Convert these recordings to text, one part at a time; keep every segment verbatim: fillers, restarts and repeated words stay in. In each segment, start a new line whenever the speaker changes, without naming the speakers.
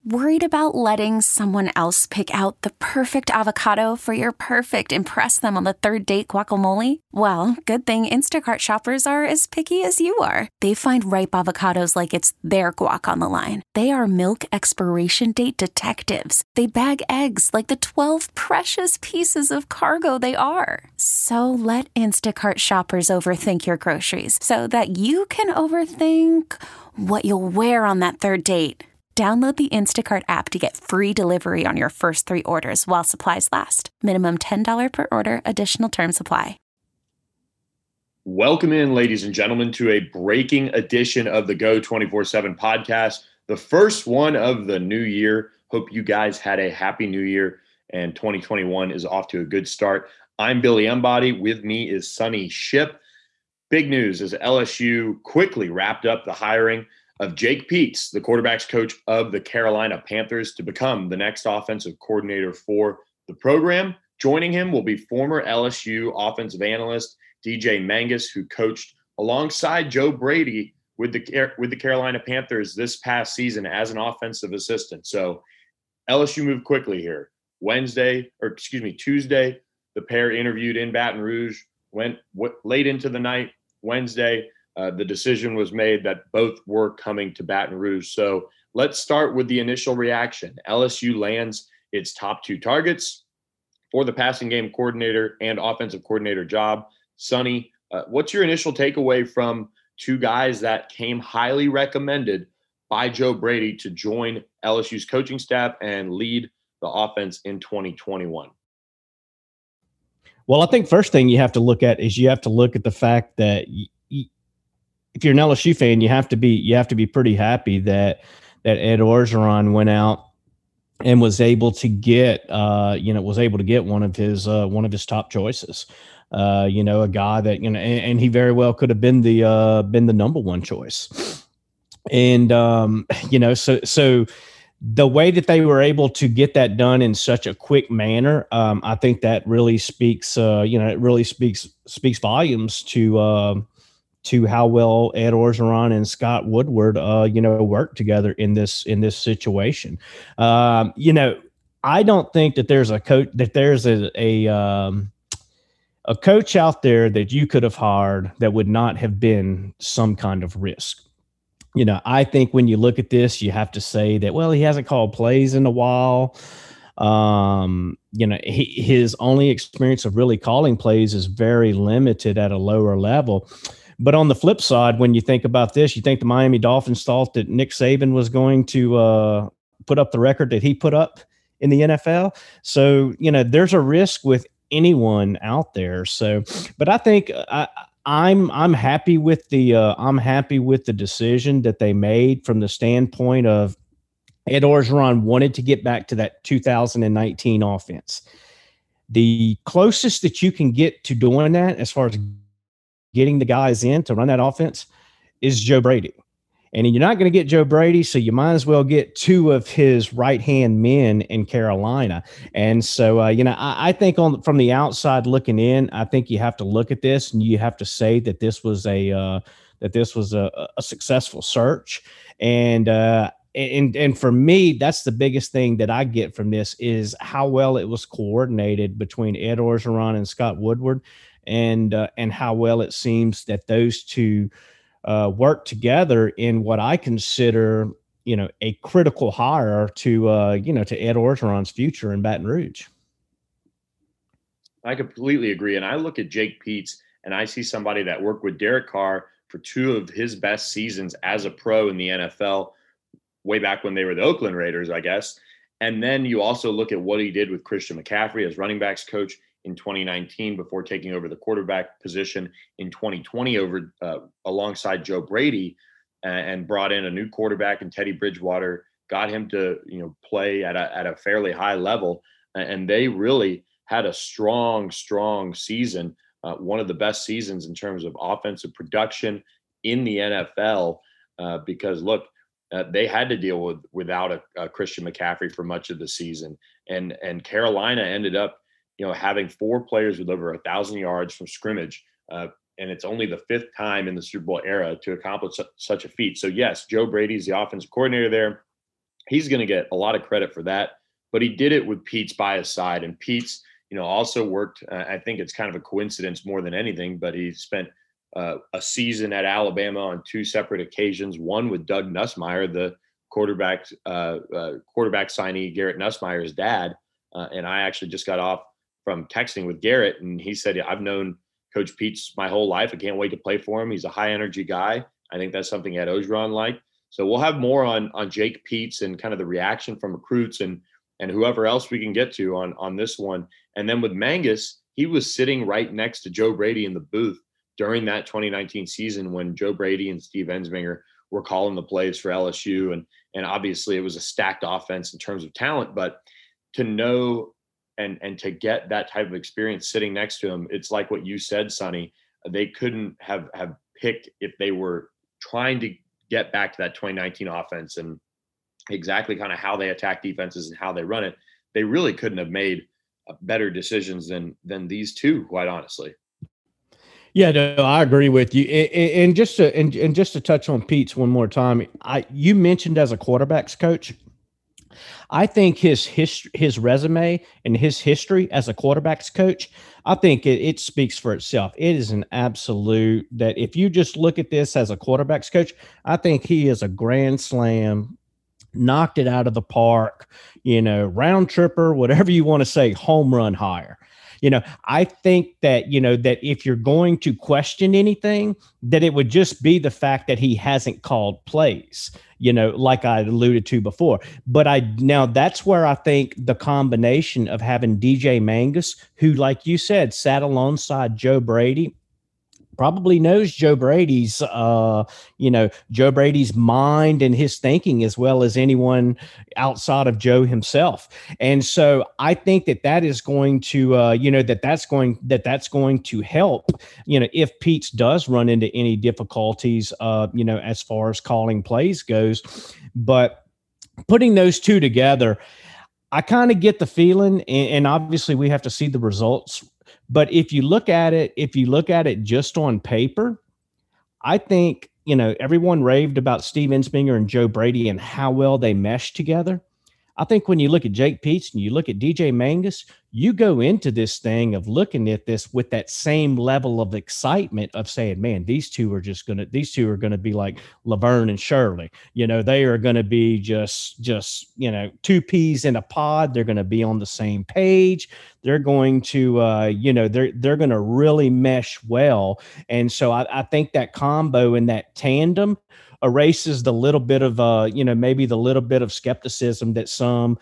Worried about letting someone else pick out the perfect avocado for your perfect impress them on the third date guacamole? Well, good thing Instacart shoppers are as picky as you are. They find ripe avocados like it's their guac on the line. They are milk expiration date detectives. They bag eggs like the twelve precious pieces of cargo they are. So let Instacart shoppers overthink your groceries so that you can overthink what you'll wear on that third date. Download the Instacart app to get free delivery on your first three orders while supplies last. Minimum ten dollars per order. Additional terms apply.
Welcome in, ladies and gentlemen, to a breaking edition of the Go twenty-four seven podcast, the first one of the new year. Hope you guys had a happy new year, and twenty twenty-one is off to a good start. I'm Billy Embody. With me is Sonny Ship. Big news as L S U quickly wrapped up the hiring of Jake Peetz, the quarterback's coach of the Carolina Panthers, to become the next offensive coordinator for the program. Joining him will be former L S U offensive analyst D J Mangus, who coached alongside Joe Brady with the with the Carolina Panthers this past season as an offensive assistant. So L S U moved quickly here. Wednesday, or excuse me, Tuesday, the pair interviewed in Baton Rouge, went w- late into the night. Wednesday, Uh, the decision was made that both were coming to Baton Rouge. So let's start with the initial reaction. L S U lands its top two targets for the passing game coordinator and offensive coordinator job. Sonny, uh, what's your initial takeaway from two guys that came highly recommended by Joe Brady to join L S U's coaching staff and lead the offense in twenty twenty-one?
Well, I think first thing you have to look at is you have to look at the fact that y- if you're an L S U fan, you have to be you have to be pretty happy that that Ed Orgeron went out and was able to get uh, you know was able to get one of his uh, one of his top choices. Uh, you know, a guy that you know, and, and he very well could have been the uh, been the number one choice. And um, you know, so so the way that they were able to get that done in such a quick manner, um, I think that really speaks. Uh, you know, it really speaks speaks volumes to. Uh, to how well Ed Orgeron and Scott Woodward, uh, you know, work together in this in this situation. Um, you know, I don't think that there's a coach that there's a a, um, a coach out there that you could have hired that would not have been some kind of risk. You know, I think when you look at this, you have to say that, well, he hasn't called plays in a while. Um, you know, he, his only experience of really calling plays is very limited at a lower level. But on the flip side, when you think about this, you think the Miami Dolphins thought that Nick Saban was going to uh, put up the record that he put up in the N F L. So, you know, there's a risk with anyone out there. So, but I think I, I'm I'm happy with the uh, I'm happy with the decision that they made from the standpoint of Ed Orgeron wanted to get back to that two thousand nineteen offense. The closest that you can get to doing that, as far as getting the guys in to run that offense, is Joe Brady. And you're not going to get Joe Brady, so you might as well get two of his right-hand men in Carolina. And so, uh, you know, I, I think on from the outside looking in, I think you have to look at this and you have to say that this was a uh, that this was a, a successful search. And uh, and and for me, that's the biggest thing that I get from this is how well it was coordinated between Ed Orgeron and Scott Woodward. And uh, and how well it seems that those two uh, work together in what I consider, you know, a critical hire to uh, you know to Ed Orgeron's future in Baton Rouge.
I completely agree, and I look at Jake Peetz, and I see somebody that worked with Derek Carr for two of his best seasons as a pro in the N F L, way back when they were the Oakland Raiders, I guess. And then you also look at what he did with Christian McCaffrey as running backs coach in twenty nineteen before taking over the quarterback position in twenty twenty over uh, alongside Joe Brady, and, and brought in a new quarterback in Teddy Bridgewater, got him to, you know, play at a, at a fairly high level. And they really had a strong, strong season, uh, one of the best seasons in terms of offensive production in the N F L, uh, because look, uh, they had to deal with without a, a Christian McCaffrey for much of the season. And, and Carolina ended up, you know, having four players with over a thousand yards from scrimmage. Uh, and it's only the fifth time in the Super Bowl era to accomplish su- such a feat. So yes, Joe Brady's the offensive coordinator there. he's going to get a lot of credit for that. But he did it with Pete's by his side. And Pete's, you know, also worked, uh, I think it's kind of a coincidence more than anything, but he spent uh, a season at Alabama on two separate occasions, one with Doug Nussmeier, the quarterback, uh, uh, quarterback signee, Garrett Nussmeier's dad. Uh, and I actually just got off from texting with Garrett, and he said, I've known Coach Pete's my whole life. I can't wait to play for him. He's a high energy guy. I think that's something Ed Orgeron liked. So we'll have more on, on Jake Peetz and kind of the reaction from recruits and, and whoever else we can get to on, on this one. And then with Mangus, he was sitting right next to Joe Brady in the booth during that twenty nineteen season when Joe Brady and Steve Ensminger were calling the plays for L S U. And, and obviously it was a stacked offense in terms of talent, but to know and, and to get that type of experience sitting next to him, it's like what you said, Sonny, they couldn't have, have picked if they were trying to get back to that twenty nineteen offense and exactly kind of how they attack defenses and how they run it. They really couldn't have made better decisions than, than these two, quite honestly.
Yeah, no, I agree with you. And, and just to and, and just to touch on Pete's one more time, I you mentioned as a quarterbacks coach, I think his history, his resume, and his history as a quarterbacks coach, I think it, it speaks for itself. It is an absolute that if you just look at this as a quarterbacks coach, I think he is a grand slam, knocked it out of the park, you know, round tripper, whatever you want to say, home run hire. You know, I think that, you know, that if you're going to question anything, that it would just be the fact that he hasn't called plays, you know, like I alluded to before. But I now that's where I think the combination of having D J Mangus, who, like you said, sat alongside Joe Brady, probably knows Joe Brady's, uh, you know, Joe Brady's mind and his thinking as well as anyone outside of Joe himself. And so I think that that is going to, uh, you know, that that's going, that that's going to help, you know, if Pete's does run into any difficulties, uh, you know, as far as calling plays goes. But putting those two together, I kind of get the feeling, and, and obviously we have to see the results. But if you look at it, if you look at it just on paper, I think, you know, everyone raved about Steve Ensminger and Joe Brady and how well they mesh together. I think when you look at Jake Peetz and you look at D J Mangus, you go into this thing of looking at this with that same level of excitement of saying, man, these two are just going to, these two are going to be like Laverne and Shirley. You know, they are going to be just, just, you know, two peas in a pod. They're going to be on the same page. They're going to, uh, you know, they're, they're going to really mesh well. And so I, I think that combo and that tandem erases the little bit of, uh, you know, maybe the little bit of skepticism that some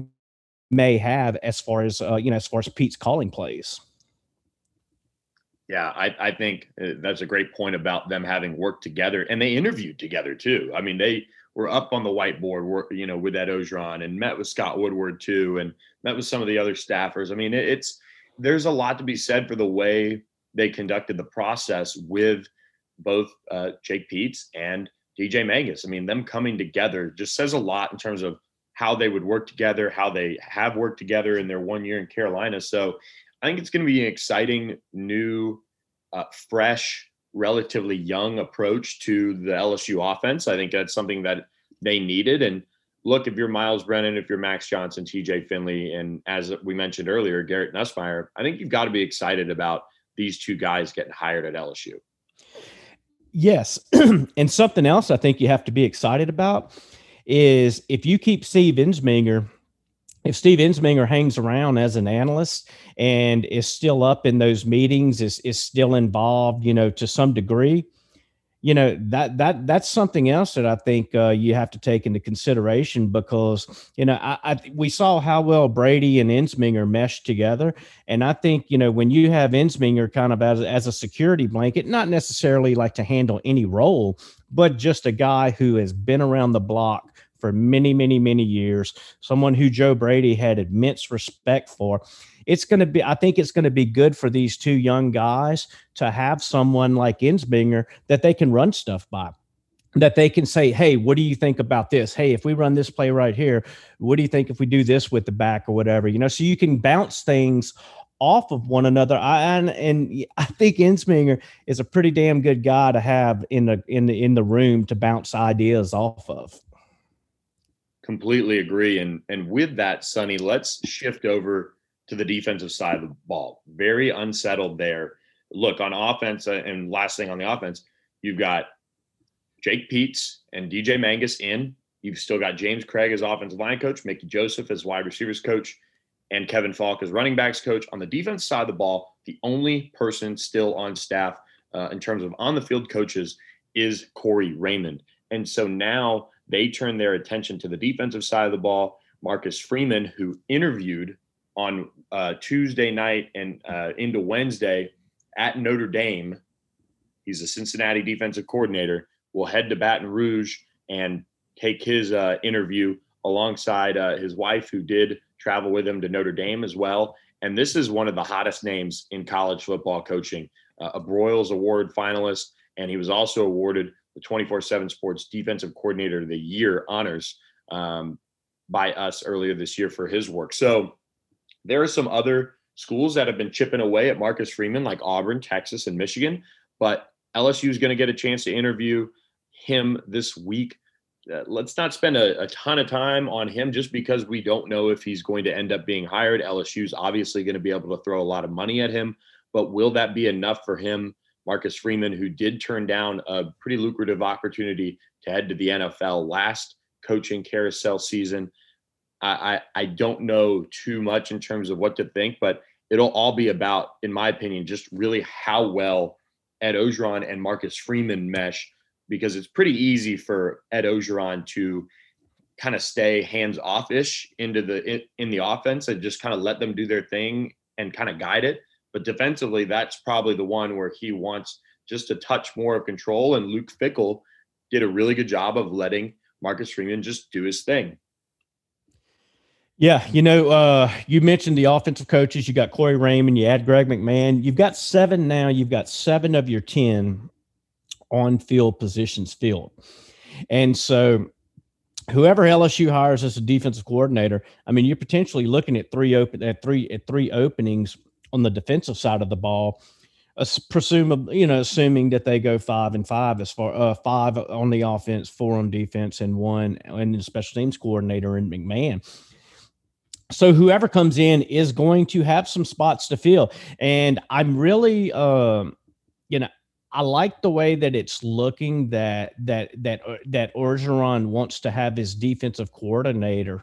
may have as far as, uh, you know, as far as Pete's calling plays.
Yeah, I, I think that's a great point about them having worked together, and they interviewed together too. I mean, they were up on the whiteboard, were, you know, with Ed Orgeron, and met with Scott Woodward too, and met with some of the other staffers. I mean, it, it's, there's a lot to be said for the way they conducted the process with both uh, Jake Peetz and D J Mangus. I mean, them coming together just says a lot in terms of how they would work together, how they have worked together in their one year in Carolina. So I think it's going to be an exciting, new, uh, fresh, relatively young approach to the L S U offense. I think that's something that they needed. And look, if you're Miles Brennan, if you're Max Johnson, T J Finley, and as we mentioned earlier, Garrett Nussmeier, I think you've got to be excited about these two guys getting hired at L S U.
Yes. And something else I think you have to be excited about is if you keep Steve Ensminger, if Steve Ensminger hangs around as an analyst and is still up in those meetings, is is still involved, you know, to some degree, you know, that that that's something else that I think uh, you have to take into consideration because, you know, I, I we saw how well Brady and Ensminger meshed together. And I think, you know, when you have Ensminger kind of as, as a security blanket, not necessarily like to handle any role, but just a guy who has been around the block for many, many, many years, someone who Joe Brady had immense respect for. It's going to be, I think it's going to be good for these two young guys to have someone like Ensminger that they can run stuff by, that they can say, hey, what do you think about this? Hey, if we run this play right here, what do you think if we do this with the back or whatever, you know, so you can bounce things off of one another. I, and, and I think Ensminger is a pretty damn good guy to have in the, in the, in the room to bounce ideas off of.
Completely agree. And and with that, Sonny, let's shift over to the defensive side of the ball. Very unsettled there. Look, on offense, uh, and last thing on the offense, you've got Jake Peetz and D J Mangus in. You've still got James Craig as offensive line coach, Mickey Joseph as wide receivers coach, and Kevin Falk as running backs coach. On the defense side of the ball, the only person still on staff uh, in terms of on-the-field coaches is Corey Raymond. And so now they turn their attention to the defensive side of the ball. Marcus Freeman, who interviewed on uh, Tuesday night and uh, into Wednesday at Notre Dame, he's a Cincinnati defensive coordinator, will head to Baton Rouge and take his uh, interview alongside uh, his wife, who did travel with him to Notre Dame as well. And this is one of the hottest names in college football coaching, uh, a Broyles Award finalist, and he was also awarded the twenty-four seven Sports Defensive Coordinator of the Year honors um, by us earlier this year for his work. So there are some other schools that have been chipping away at Marcus Freeman, like Auburn, Texas, and Michigan, but L S U is going to get a chance to interview him this week. Uh, let's not spend a, a ton of time on him just because we don't know if he's going to end up being hired. L S U is obviously going to be able to throw a lot of money at him, but will that be enough for him? Marcus Freeman, who did turn down a pretty lucrative opportunity to head to the N F L last coaching carousel season. I, I, I don't know too much in terms of what to think, but it'll all be about, in my opinion, just really how well Ed Orgeron and Marcus Freeman mesh, because it's pretty easy for Ed Orgeron to kind of stay hands-off-ish into the in, in the offense and just kind of let them do their thing and kind of guide it. But defensively, that's probably the one where he wants just a touch more of control. And Luke Fickell did a really good job of letting Marcus Freeman just do his thing.
Yeah, you know, uh, you mentioned the offensive coaches. You got Corey Raymond, you add Greg McMahon. You've got seven now. You've got seven of your ten on-field positions filled. And so whoever L S U hires as a defensive coordinator, I mean, you're potentially looking at three open at three at three openings on the defensive side of the ball, uh, presumably, you know, assuming that they go five and five as far uh, five on the offense, four on defense, and one and the special teams coordinator in McMahon. So whoever comes in is going to have some spots to fill. And I'm really, um, you know, I like the way that it's looking that that that uh, that Orgeron wants to have his defensive coordinator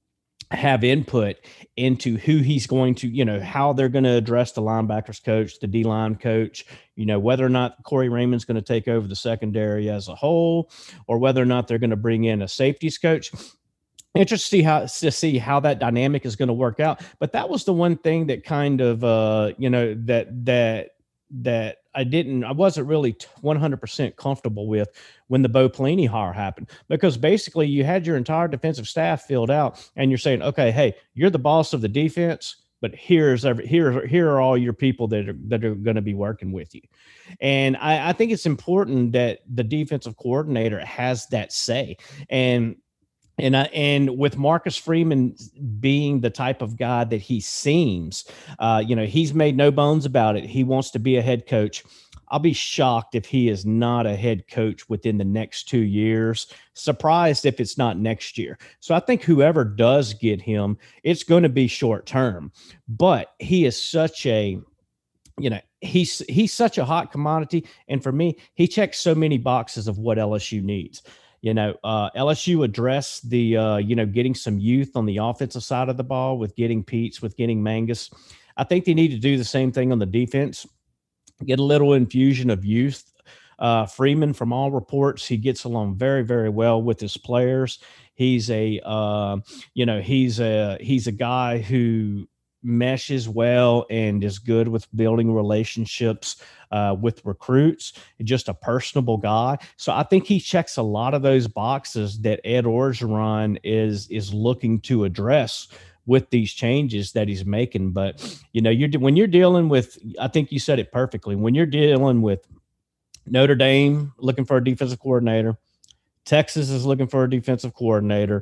have input into who he's going to, you know, how they're going to address the linebackers coach, the D-line coach, you know, whether or not Corey Raymond's going to take over the secondary as a whole, or whether or not they're going to bring in a safeties coach. Interested to see how to see how that dynamic is going to work out. But that was the one thing that kind of, uh, you know, that that that I didn't, I wasn't really one hundred percent comfortable with when the Bo Pelini hire happened, because basically you had your entire defensive staff filled out and you're saying, okay, hey, you're the boss of the defense, but here's every, here, here are all your people that are, that are going to be working with you. And I, I think it's important that the defensive coordinator has that say. And And uh, and with Marcus Freeman being the type of guy that he seems, uh, you know, he's made no bones about it. He wants to be a head coach. I'll be shocked if he is not a head coach within the next two years. Surprised if it's not next year. So I think whoever does get him, it's going to be short term. But he is such a, you know, he's he's such a hot commodity. And for me, he checks so many boxes of what L S U needs. You know, uh, L S U addressed the, uh, you know, getting some youth on the offensive side of the ball with getting Peetz, with getting Mangus. I think they need to do the same thing on the defense, get a little infusion of youth. Uh, Freeman, from all reports, he gets along very, very well with his players. He's a, uh, you know, he's a, he's a guy who meshes well and is good with building relationships uh, with recruits, just a personable guy. So I think he checks a lot of those boxes that Ed Orgeron is, is looking to address with these changes that he's making. But, you know, you're, when you're dealing with, I think you said it perfectly, when you're dealing with Notre Dame looking for a defensive coordinator, Texas is looking for a defensive coordinator.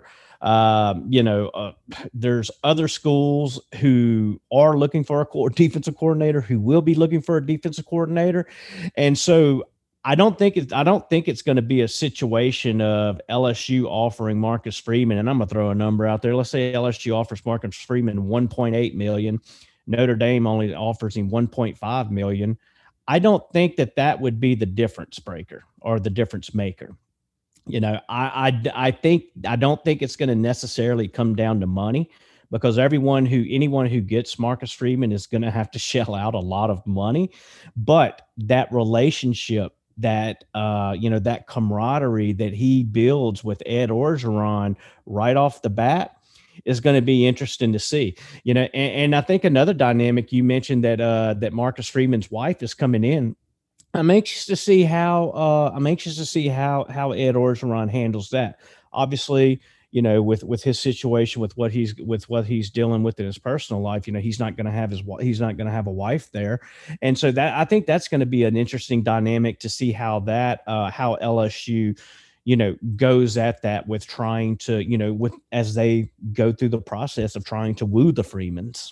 Um, you know, uh, there's other schools who are looking for a co- defensive coordinator, who will be looking for a defensive coordinator. And so I don't think it's I don't think it's going to be a situation of L S U offering Marcus Freeman, and I'm going to throw a number out there. Let's say L S U offers Marcus Freeman one point eight million dollars. Notre Dame only offers him one point five million dollars. I don't think that that would be the difference breaker or the difference maker. You know, I I, I think I don't think it's going to necessarily come down to money, because everyone who anyone who gets Marcus Freeman is going to have to shell out a lot of money. But that relationship, that uh, you know, that camaraderie that he builds with Ed Orgeron right off the bat is going to be interesting to see. You know, and, and I think another dynamic, you mentioned that uh, that Marcus Freeman's wife is coming in. I'm anxious to see how uh, I'm anxious to see how how Ed Orgeron handles that. Obviously, you know, with with his situation, with what he's with what he's dealing with in his personal life, you know, he's not going to have his he's not going to have a wife there, and so that I think that's going to be an interesting dynamic to see how that uh, how L S U, you know, goes at that with trying to, you know, with as they go through the process of trying to woo the Freemans.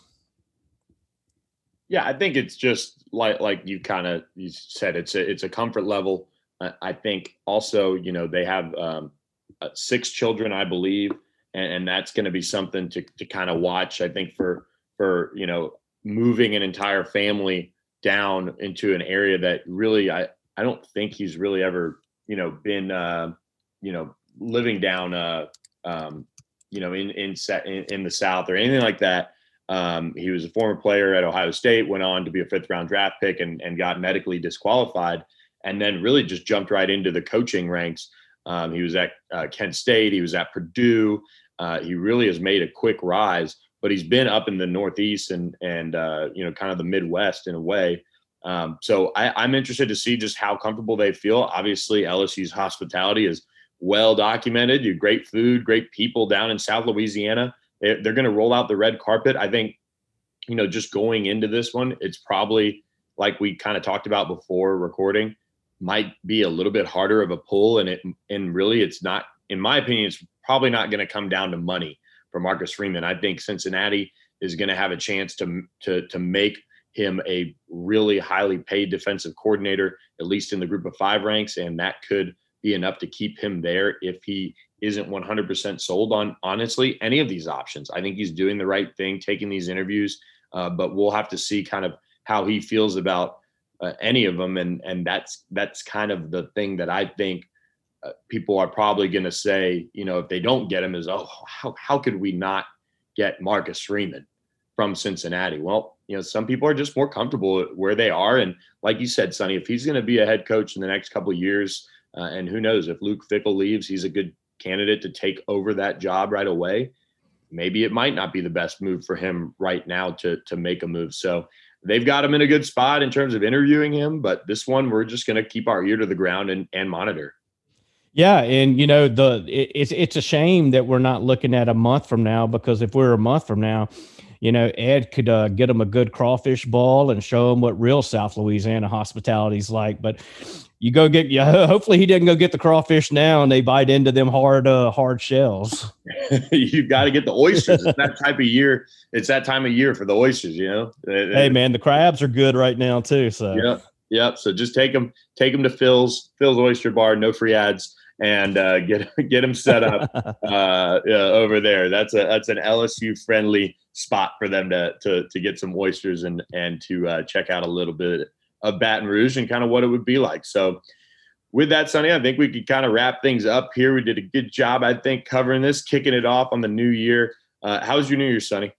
Yeah, I think it's just like like you kind of you said, it's a it's a comfort level. Uh, I think also, you know, they have um, uh, six children, I believe, and, and that's going to be something to to kind of watch. I think for for you know, moving an entire family down into an area that really I I don't think he's really ever you know been uh, you know living down uh, um, you know in in, in in the South or anything like that. Um, he was a former player at Ohio State, went on to be a fifth round draft pick and, and got medically disqualified, and then really just jumped right into the coaching ranks. Um, he was at uh, Kent State. He was at Purdue. Uh, he really has made a quick rise, but he's been up in the Northeast and, and uh, you know, kind of the Midwest in a way. Um, so I, I'm interested to see just how comfortable they feel. Obviously, L S U's hospitality is well documented. You great food, great people down in South Louisiana. They're going to roll out the red carpet. I think, you know, just going into this one, it's probably like we kind of talked about before recording, might be a little bit harder of a pull. And it, and really it's not, in my opinion, it's probably not going to come down to money for Marcus Freeman. I think Cincinnati is going to have a chance to, to, to make him a really highly paid defensive coordinator, at least in the group of five ranks. And that could be enough to keep him there if he isn't one hundred percent sold on, honestly, any of these options. I think he's doing the right thing, taking these interviews, uh, but we'll have to see kind of how he feels about uh, any of them. And, and that's, that's kind of the thing that I think uh, people are probably going to say, you know, if they don't get him is, oh, how, how could we not get Marcus Freeman from Cincinnati? Well, you know, some people are just more comfortable where they are. And like you said, Sonny, if he's going to be a head coach in the next couple of years, uh, and who knows, if Luke Fickell leaves, he's a good candidate to take over that job right away. Maybe it might not be the best move for him right now to, to make a move. So they've got him in a good spot in terms of interviewing him, but this one, we're just going to keep our ear to the ground and, and monitor.
Yeah. And you know, the, it, it's, it's a shame that we're not looking at a month from now, because if we're a month from now, you know, Ed could uh, get them a good crawfish ball and show them what real South Louisiana hospitality is like. But you go get, yeah, hopefully he didn't go get the crawfish now and they bite into them hard, uh, hard shells.
You got to get the oysters. It's that type of year. It's that time of year for the oysters, you know?
Hey man, the crabs are good right now too. So
yep. Yep. So just take them, take them to Phil's, Phil's Oyster Bar, no free ads, and uh, get, get them set up uh, uh, over there. That's a, that's an L S U friendly spot for them to, to, to get some oysters and, and to uh, check out a little bit of Baton Rouge and kind of what it would be like. So with that, Sonny, I think we could kind of wrap things up here. We did a good job, I think, covering this, kicking it off on the new year. Uh, how was your New Year, Sonny?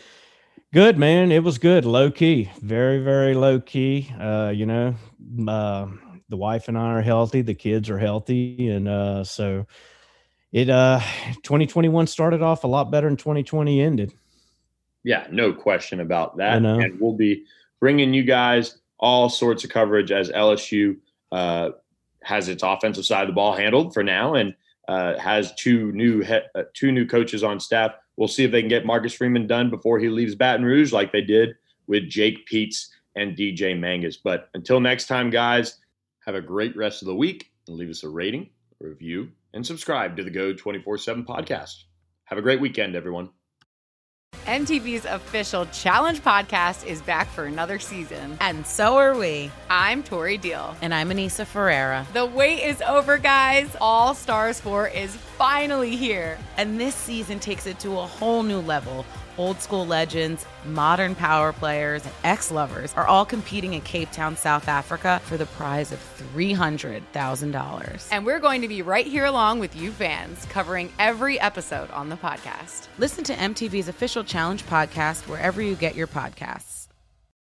Good, man. It was good. Low key, very, very low key. Uh, you know, uh, the wife and I are healthy. The kids are healthy. And uh, so it uh, twenty twenty-one started off a lot better than twenty twenty ended.
Yeah, no question about that.
You know?
And we'll be bringing you guys all sorts of coverage as L S U uh, has its offensive side of the ball handled for now, and uh, has two new he- uh, two new coaches on staff. We'll see if they can get Marcus Freeman done before he leaves Baton Rouge, like they did with Jake Peetz and D J Mangus. But until next time, guys, have a great rest of the week, and leave us a rating, a review, and subscribe to the Go twenty-four seven podcast. Have a great weekend, everyone.
M T V's official Challenge podcast is back for another season.
And so are we.
I'm Tori Deal.
And I'm Anissa Ferreira.
The wait is over, guys. All Stars four is finally here.
And this season takes it to a whole new level. Old school legends, modern power players, and ex-lovers are all competing in Cape Town, South Africa for the prize of three hundred thousand dollars.
And we're going to be right here along with you fans, covering every episode on the podcast.
Listen to M T V's official Challenge podcast wherever you get your podcasts.